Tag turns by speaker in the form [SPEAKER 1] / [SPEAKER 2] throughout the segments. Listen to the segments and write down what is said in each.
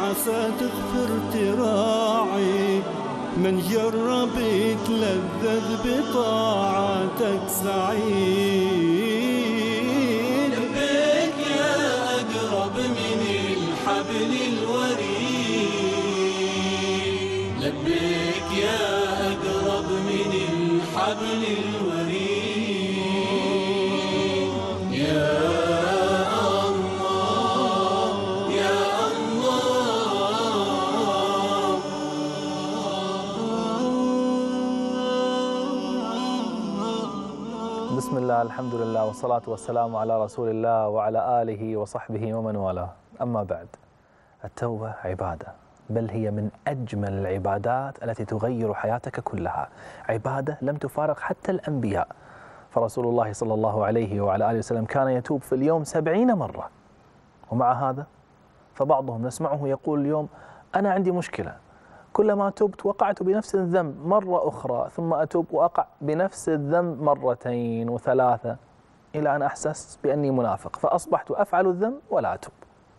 [SPEAKER 1] عسى تغفر تراعي، من جرب يتلذذ بطاعتك سعيد. لبيك يا أقرب من الحبل الوريد، لبيك يا أقرب من الحبل الوريد. يا الله يا الله.
[SPEAKER 2] بسم الله، الحمد لله، والصلاة والسلام على رسول الله وعلى آله وصحبه ومن والاه. أما بعد، التوبة عبادة، بل هي من أجمل العبادات التي تغير حياتك كلها. عبادة لم تفارق حتى الأنبياء، فرسول الله صلى الله عليه وعلى آله وسلم كان يتوب في اليوم 70 مرة. ومع هذا فبعضهم نسمعه يقول اليوم أنا عندي مشكلة، كلما تبت وقعت بنفس الذنب مرة أخرى، ثم أتوب وأقع بنفس الذنب مرتين وثلاثة، إلى أن أحسست بأني منافق فأصبحت أفعل الذنب ولا أتوب.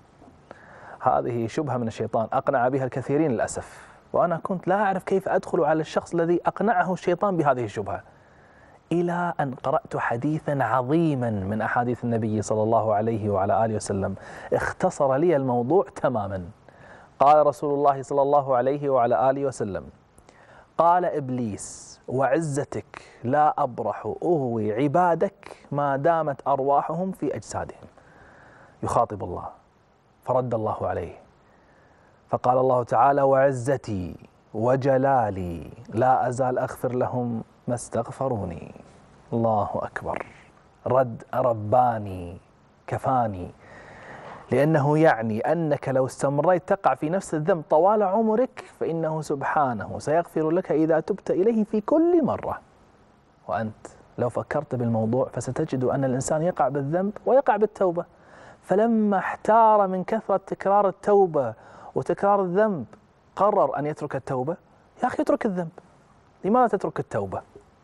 [SPEAKER 2] هذه شبهة من الشيطان أقنع بها الكثيرين للأسف، وأنا كنت لا أعرف كيف أدخل على الشخص الذي أقنعه الشيطان بهذه الشبهة، إلى أن قرأت حديثا عظيما من أحاديث النبي صلى الله عليه وعلى آله وسلم اختصر لي الموضوع تماما. قال رسول الله صلى الله عليه وعلى آله وسلم: قال إبليس: وعزتك لا أبرح أغوي عبادك ما دامت أرواحهم في أجسادهم. يخاطب الله، فرد الله عليه فقال الله تعالى: وعزتي وجلالي لا أزال أغفر لهم ما استغفروني. الله أكبر. رد رباني كفاني، لأنه يعني أنك لو استمريت تقع في نفس الذنب طوال عمرك فإنه سبحانه سيغفر لك إذا تبت إليه في كل مرة. وأنت لو فكرت بالموضوع فستجد أن الإنسان يقع بالذنب ويقع بالتوبة، فلما احتار من كثرة تكرار التوبة وتكرار الذنب قرر أن يترك التوبة. يا أخي اترك الذنب، لماذا تترك التوبة؟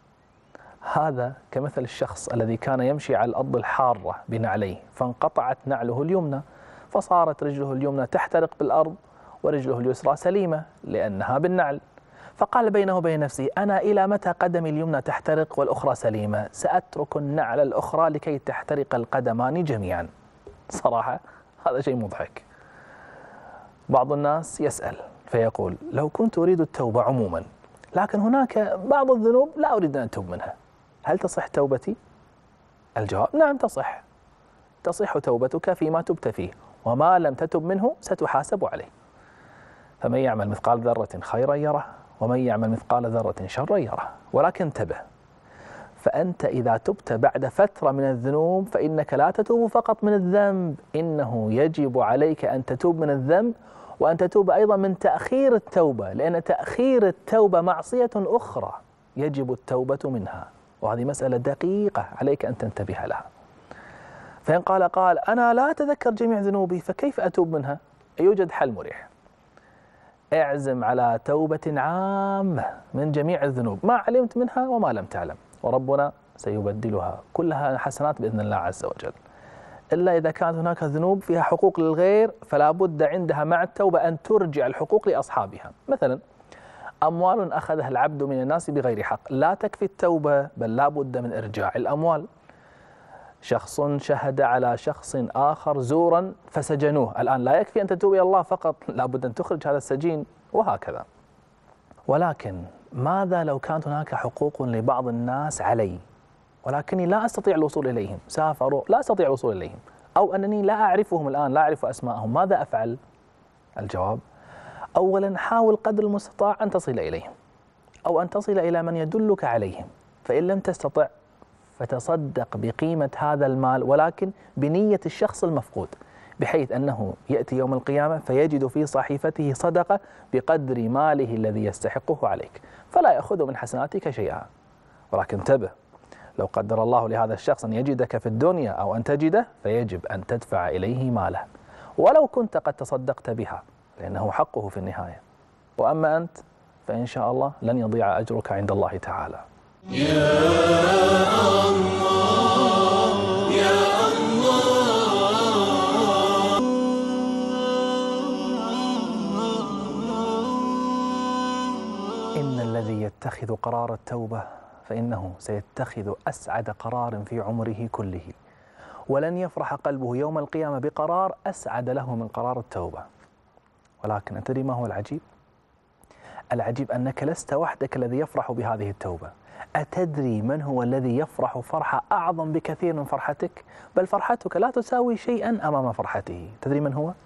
[SPEAKER 2] هذا كمثل الشخص الذي كان يمشي على الأرض الحارة بنعليه، فانقطعت نعله اليمنى، فصارت رجله اليمنى تحترق بالأرض ورجله اليسرى سليمة لأنها بالنعل. فقال بينه وبين نفسه: أنا إلى متى قدمي اليمنى تحترق والأخرى سليمة؟ سأترك النعل الأخرى لكي تحترق القدمان جميعا. صراحة هذا شيء مضحك. بعض الناس يسأل فيقول: لو كنت أريد التوبة عموما، لكن هناك بعض الذنوب لا أريد أن أتوب منها، هل تصح توبتي؟ الجواب: نعم تصح. تصح توبتك فيما تبت فيه، وما لم تتب منه ستحاسب عليه. فمن يعمل مثقال ذرة خيرا يره، ومن يعمل مثقال ذرة شرا يره. ولكن انتبه، فأنت إذا تبت بعد فترة من الذنوب فإنك لا تتوب فقط من الذنب، إنه يجب عليك أن تتوب من الذنب وأن تتوب أيضا من تأخير التوبة، لأن تأخير التوبة معصية أخرى يجب التوبة منها، وهذه مسألة دقيقة عليك أن تنتبه لها. فإن قال أنا لا أتذكر جميع ذنوبي فكيف أتوب منها؟ يوجد حل مريح: اعزم على توبة عامة من جميع الذنوب، ما علمت منها وما لم تعلم، وربنا سيبدلها كلها حسنات بإذن الله عز وجل، إلا إذا كانت هناك ذنوب فيها حقوق للغير فلا بد عندها مع التوبة أن ترجع الحقوق لأصحابها. مثلا أموال أخذها العبد من الناس بغير حق، لا تكفي التوبة بل لا بد من إرجاع الأموال. شخص شهد على شخص آخر زورا فسجنوه، الآن لا يكفي أن تتوب إلى الله فقط، لا بد أن تخرج هذا السجين، وهكذا. ولكن ماذا لو كانت هناك حقوق لبعض الناس علي ولكني لا أستطيع الوصول إليهم، سافروا لا أستطيع الوصول إليهم، أو أنني لا أعرفهم الآن، لا أعرف أسماءهم، ماذا أفعل؟ الجواب: أولا حاول قدر المستطاع أن تصل إليهم، أو أن تصل إلى من يدلك عليهم، فإن لم تستطع فتصدق بقيمة هذا المال ولكن بنية الشخص المفقود، بحيث أنه يأتي يوم القيامة فيجد في صحيفته صدقة بقدر ماله الذي يستحقه عليك، فلا يأخذ من حسناتك شيئا. ولكن انتبه، لو قدر الله لهذا الشخص أن يجدك في الدنيا أو أن تجده فيجب أن تدفع إليه ماله، ولو كنت قد تصدقت بها، لأنه حقه في النهاية. وأما أنت فإن شاء الله لن يضيع أجرك عند الله تعالى.
[SPEAKER 1] يا الله يا الله.
[SPEAKER 2] إن الذي يتخذ قرار التوبة فإنه سيتخذ أسعد قرار في عمره كله، ولن يفرح قلبه يوم القيامة بقرار أسعد له من قرار التوبة. ولكن أتدري ما هو العجيب؟ العجيب أنك لست وحدك الذي يفرح بهذه التوبة. أتدري من هو الذي يفرح فرحة أعظم بكثير من فرحتك؟ بل فرحتك لا تساوي شيئا أمام فرحته. تدري من هو؟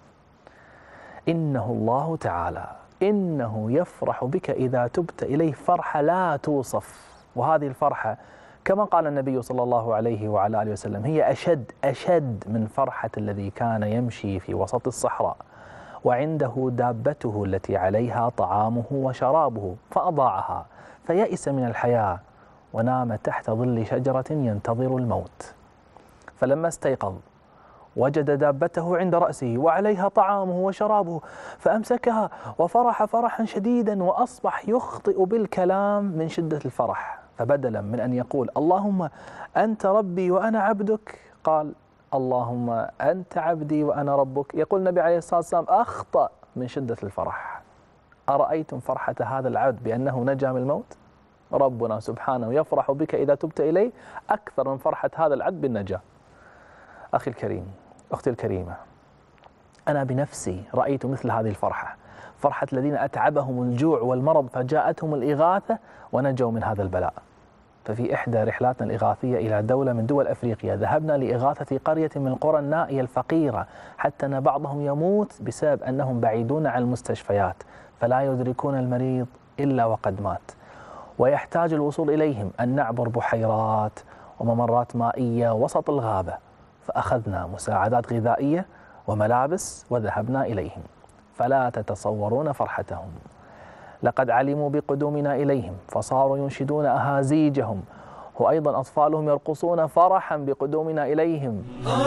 [SPEAKER 2] إنه الله تعالى. إنه يفرح بك إذا تبت إليه فرحة لا توصف. وهذه الفرحة كما قال النبي صلى الله عليه وعلى آله وسلم هي أشد من فرحة الذي كان يمشي في وسط الصحراء وعنده دابته التي عليها طعامه وشرابه فأضاعها فيئس من الحياة ونام تحت ظل شجرة ينتظر الموت، فلما استيقظ وجد دابته عند رأسه وعليها طعامه وشرابه فأمسكها وفرح فرحا شديدا وأصبح يخطئ بالكلام من شدة الفرح، فبدلا من أن يقول اللهم أنت ربي وأنا عبدك قال اللهم أنت عبدي وأنا ربك. يقول النبي عليه الصلاة والسلام أخطأ من شدة الفرح. أرأيتم فرحة هذا العبد بأنه نجا من الموت؟ ربنا سبحانه يفرح بك إذا تبت إليه أكثر من فرحة هذا العبد بالنجاة. أخي الكريم، أختي الكريمة، أنا بنفسي رأيت مثل هذه الفرحة، فرحة الذين أتعبهم الجوع والمرض فجاءتهم الإغاثة ونجوا من هذا البلاء. ففي إحدى رحلاتنا الإغاثية إلى دولة من دول أفريقيا ذهبنا لإغاثة قرية من القرى النائية الفقيرة، حتى أن بعضهم يموت بسبب أنهم بعيدون عن المستشفيات فلا يدركون المريض إلا وقد مات، ويحتاج الوصول إليهم أن نعبر بحيرات وممرات مائية وسط الغابة. فأخذنا مساعدات غذائية وملابس وذهبنا إليهم، فلا تتصورون فرحتهم. لقد علموا بقدومنا إليهم فصاروا ينشدون أهازيجهم، وأيضا أطفالهم يرقصون فرحا بقدومنا إليهم.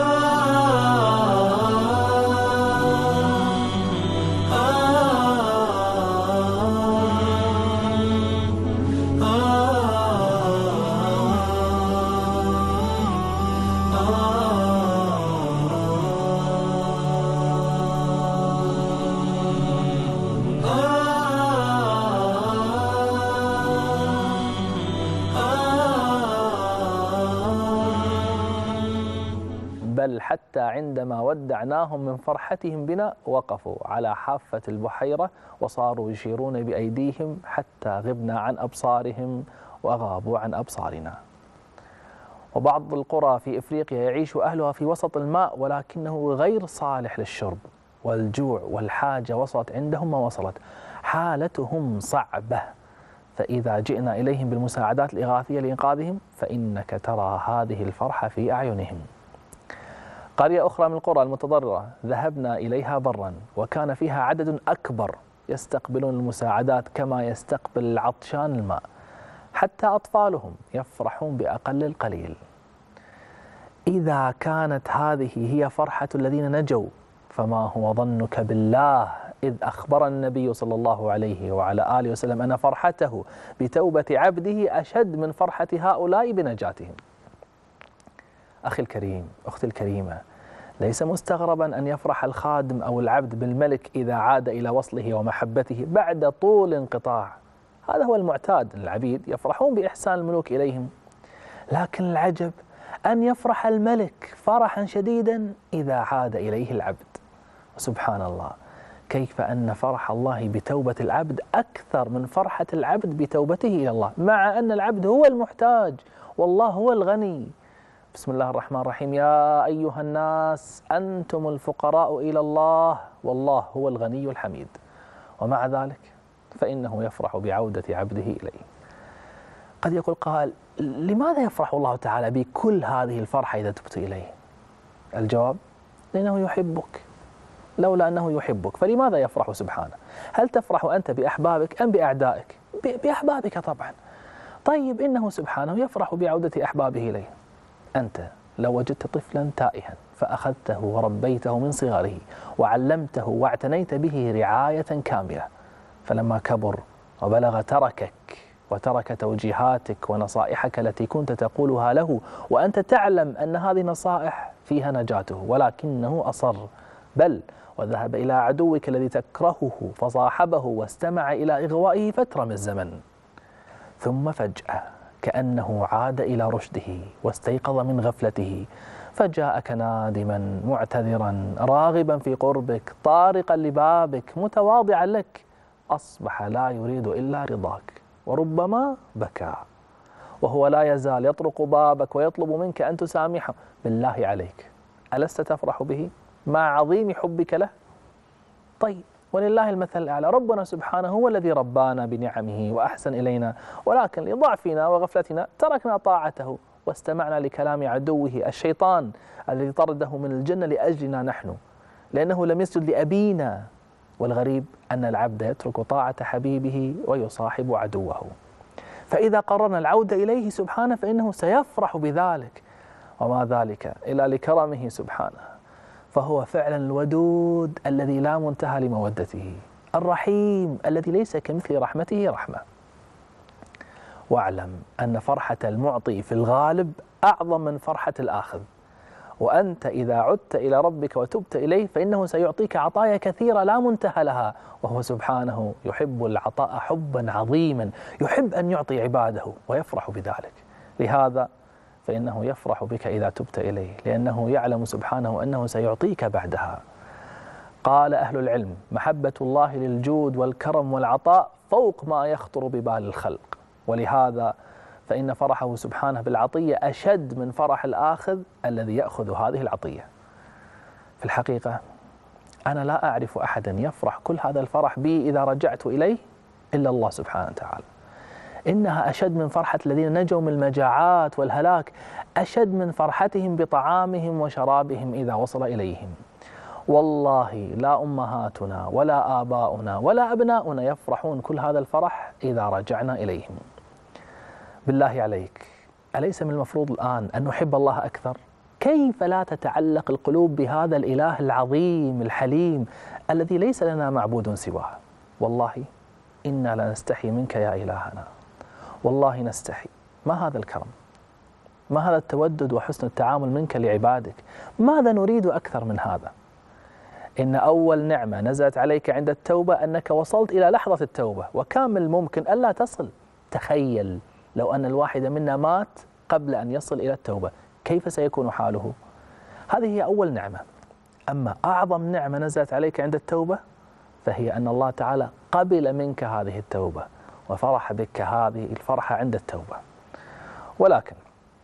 [SPEAKER 2] بل حتى عندما ودعناهم من فرحتهم بنا وقفوا على حافة البحيرة وصاروا يشيرون بأيديهم حتى غبنا عن أبصارهم وغابوا عن أبصارنا. وبعض القرى في إفريقيا يعيش أهلها في وسط الماء ولكنه غير صالح للشرب، والجوع والحاجة وصلت عندهم ما وصلت، حالتهم صعبة. فإذا جئنا إليهم بالمساعدات الإغاثية لإنقاذهم فإنك ترى هذه الفرحة في أعينهم. قرية أخرى من القرى المتضررة ذهبنا إليها برا وكان فيها عدد أكبر يستقبلون المساعدات كما يستقبل العطشان الماء، حتى أطفالهم يفرحون بأقل القليل. إذا كانت هذه هي فرحة الذين نجوا فما هو ظنك بالله إذ أخبر النبي صلى الله عليه وعلى آله وسلم أن فرحته بتوبة عبده أشد من فرحة هؤلاء بنجاتهم. أخي الكريم، أختي الكريمة، ليس مستغربا أن يفرح الخادم أو العبد بالملك إذا عاد إلى وصله ومحبته بعد طول انقطاع. هذا هو المعتاد، العبيد يفرحون بإحسان الملوك إليهم. لكن العجب أن يفرح الملك فرحا شديدا إذا عاد إليه العبد. وسبحان الله، كيف أن فرح الله بتوبة العبد أكثر من فرحة العبد بتوبته إلى الله، مع أن العبد هو المحتاج والله هو الغني. بسم الله الرحمن الرحيم: يا أيها الناس أنتم الفقراء إلى الله والله هو الغني الحميد. ومع ذلك فإنه يفرح بعودة عبده إليه. قد يقول قائل: لماذا يفرح الله تعالى بكل هذه الفرحة إذا تبت إليه؟ الجواب: لأنه يحبك. لولا أنه يحبك فلماذا يفرح سبحانه؟ هل تفرح أنت بأحبابك أم بأعدائك؟ بأحبابك طبعا. طيب، إنه سبحانه يفرح بعودة أحبابه إليه. أنت لو وجدت طفلا تائها فأخذته وربيته من صغره وعلمته واعتنيت به رعاية كاملة، فلما كبر وبلغ تركك وترك توجيهاتك ونصائحك التي كنت تقولها له وأنت تعلم أن هذه نصائح فيها نجاته، ولكنه أصر، بل وذهب إلى عدوك الذي تكرهه فصاحبه واستمع إلى إغوائه فترة من الزمن، ثم فجأة كأنه عاد إلى رشده واستيقظ من غفلته فجاءك نادما معتذرا راغبا في قربك طارقا لبابك متواضعا لك، أصبح لا يريد إلا رضاك وربما بكى وهو لا يزال يطرق بابك ويطلب منك أن تسامحه. بالله عليك ألست تفرح به مع عظيم حبك له؟ طيب، ولله المثل الأعلى، ربنا سبحانه هو الذي ربانا بنعمه وأحسن إلينا، ولكن لضعفنا وغفلتنا تركنا طاعته واستمعنا لكلام عدوه الشيطان الذي طرده من الجنة لأجلنا نحن، لأنه لم يسجد لأبينا. والغريب أن العبد يترك طاعة حبيبه ويصاحب عدوه، فإذا قررنا العودة إليه سبحانه فإنه سيفرح بذلك، وما ذلك إلا لكرمه سبحانه. فهو فعلا الودود الذي لا منتهى لمودته، الرحيم الذي ليس كمثل رحمته رحمة. واعلم أن فرحة المعطي في الغالب أعظم من فرحة الآخذ، وأنت إذا عدت إلى ربك وتبت إليه فإنه سيعطيك عطايا كثيرة لا منتهى لها، وهو سبحانه يحب العطاء حبا عظيما، يحب أن يعطي عباده ويفرح بذلك. لهذا فإنه يفرح بك إذا تبت إليه، لأنه يعلم سبحانه أنه سيعطيك بعدها. قال أهل العلم: محبة الله للجود والكرم والعطاء فوق ما يخطر ببال الخلق، ولهذا فإن فرحه سبحانه بالعطية أشد من فرح الآخذ الذي يأخذ هذه العطية. في الحقيقة أنا لا أعرف أحدا يفرح كل هذا الفرح بي إذا رجعت إليه إلا الله سبحانه وتعالى. إنها أشد من فرحة الذين نجوا من المجاعات والهلاك، أشد من فرحتهم بطعامهم وشرابهم إذا وصل إليهم. والله لا أمهاتنا ولا آباؤنا ولا أبناؤنا يفرحون كل هذا الفرح إذا رجعنا إليهم. بالله عليك، أليس من المفروض الآن أن نحب الله أكثر؟ كيف لا تتعلق القلوب بهذا الإله العظيم الحليم الذي ليس لنا معبود سواه؟ والله إنا لنستحي منك يا إلهنا، والله نستحي. ما هذا الكرم؟ ما هذا التودد وحسن التعامل منك لعبادك؟ ماذا نريد أكثر من هذا؟ إن أول نعمة نزلت عليك عند التوبة أنك وصلت إلى لحظة التوبة، وكان من الممكن ألا تصل. تخيل لو أن الواحد منا مات قبل أن يصل إلى التوبة، كيف سيكون حاله؟ هذه هي أول نعمة. أما أعظم نعمة نزلت عليك عند التوبة فهي أن الله تعالى قبل منك هذه التوبة وفرح بك هذه الفرحة عند التوبة. ولكن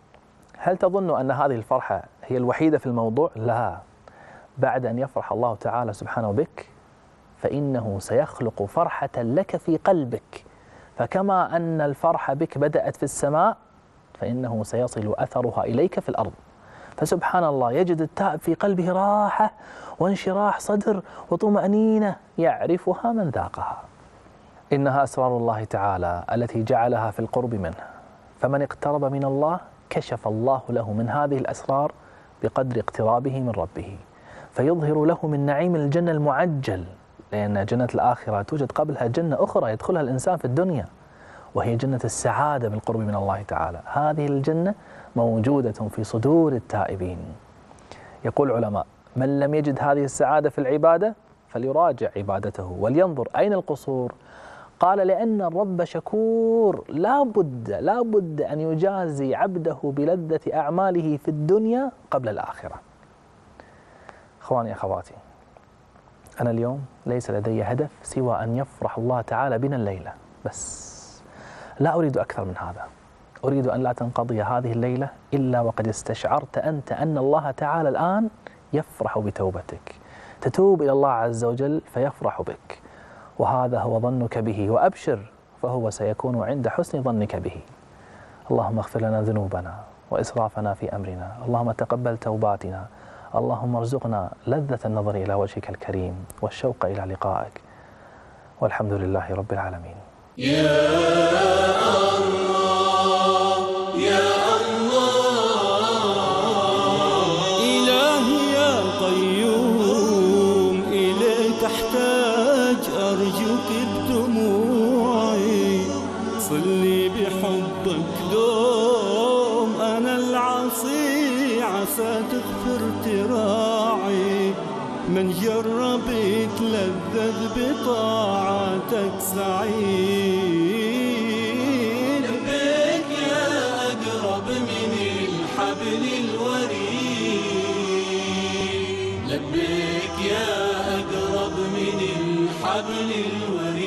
[SPEAKER 2] هل تظن أن هذه الفرحة هي الوحيدة في الموضوع؟ لا. بعد أن يفرح الله تعالى سبحانه بك فإنه سيخلق فرحة لك في قلبك، فكما أن الفرح بك بدأت في السماء فإنه سيصل أثرها إليك في الأرض. فسبحان الله، يجد التائب في قلبه راحة وانشراح صدر وطمأنينة يعرفها من ذاقها. إنها أسرار الله تعالى التي جعلها في القرب منه، فمن اقترب من الله كشف الله له من هذه الأسرار بقدر اقترابه من ربه، فيظهر له من نعيم الجنة المعجل، لأن جنة الآخرة توجد قبلها جنة أخرى يدخلها الإنسان في الدنيا، وهي جنة السعادة بالقرب من الله تعالى. هذه الجنة موجودة في صدور التائبين. يقول العلماء: من لم يجد هذه السعادة في العبادة فليراجع عبادته ولينظر أين القصور. قال: لأن الرب شكور، لا بد أن يجازي عبده بلذة أعماله في الدنيا قبل الآخرة. أخواني أخواتي، أنا اليوم ليس لدي هدف سوى أن يفرح الله تعالى بنا الليلة، بس لا أريد أكثر من هذا. أريد أن لا تنقضي هذه الليلة إلا وقد استشعرت أنت أن الله تعالى الآن يفرح بتوبتك، تتوب إلى الله عز وجل فيفرح بك، وهذا هو ظنك به، وأبشر فهو سيكون عند حسن ظنك به. اللهم اغفر لنا ذنوبنا وإسرافنا في أمرنا، اللهم تقبل توباتنا، اللهم ارزقنا لذة النظر إلى وجهك الكريم والشوق إلى لقائك، والحمد لله رب العالمين.
[SPEAKER 1] يا الله يا الله، إلهي يا قيوم، إليك أحتاج أرجوك بدموعي، صلي بحبك دوم، أنا العصي عسى تغفر تراعي، من جرب يتلذذ بطاعتك سعيد.
[SPEAKER 3] لبيك يا أقرب من الحبل الوريد، لبيك يا أقرب من الحبل الوريد.